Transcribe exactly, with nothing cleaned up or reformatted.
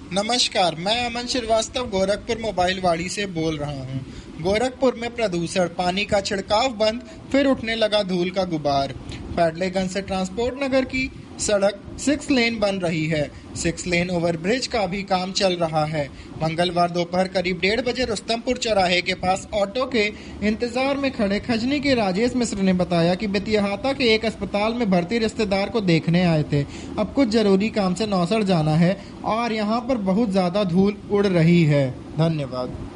नमस्कार, मैं अमन श्रीवास्तव गोरखपुर मोबाइल वाड़ी से बोल रहा हूँ। गोरखपुर में प्रदूषण, पानी का छिड़काव बंद, फिर उठने लगा धूल का गुबार। पैडलेगंज से ट्रांसपोर्ट नगर की सड़क सिक्स लेन बन रही है। सिक्स लेन ओवरब्रिज का भी काम चल रहा है। मंगलवार दोपहर करीब डेढ़ बजे रुस्तमपुर चौराहे के पास ऑटो के इंतजार में खड़े खजनी के राजेश मिश्र ने बताया कि बेतियाहाता के एक अस्पताल में भर्ती रिश्तेदार को देखने आए थे। अब कुछ जरूरी काम से नौसड़ जाना है और यहाँ पर बहुत ज्यादा धूल उड़ रही है। धन्यवाद।